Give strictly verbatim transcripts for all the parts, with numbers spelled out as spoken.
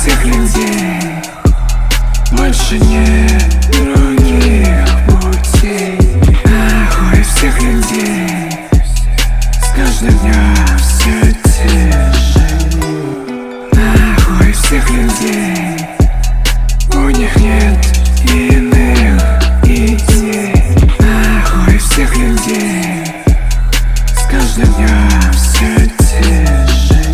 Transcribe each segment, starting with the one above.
всех людей больше нет других путей. Нахуй всех людей, с каждым днем все те же. Нахуй всех людей, у них нет иных идей. Нахуй всех людей, с каждым днем все те же.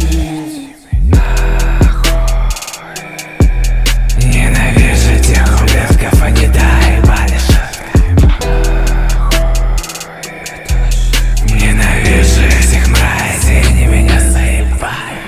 Ненавижу тех ублюдков, они доебались. Ненавижу этих мразей, они меня заебали.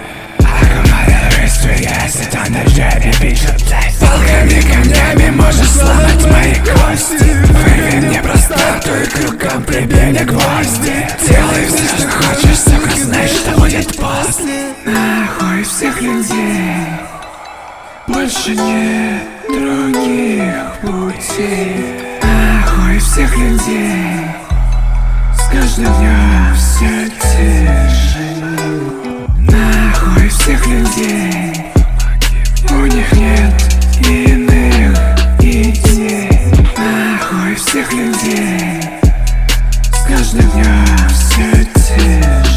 Палками, камнями можешь сломать мои кости. Вырви мне простату и к рукам прибей мне гвозди. Делай все, что хочешь, сука, знай, что будет после. Нахуй всех людей, больше нет других путей. Нахуй всех людей, с каждым днем все те же. Нахуй всех людей, у них нет иных идей. Нахуй всех людей, с каждым днем все те же.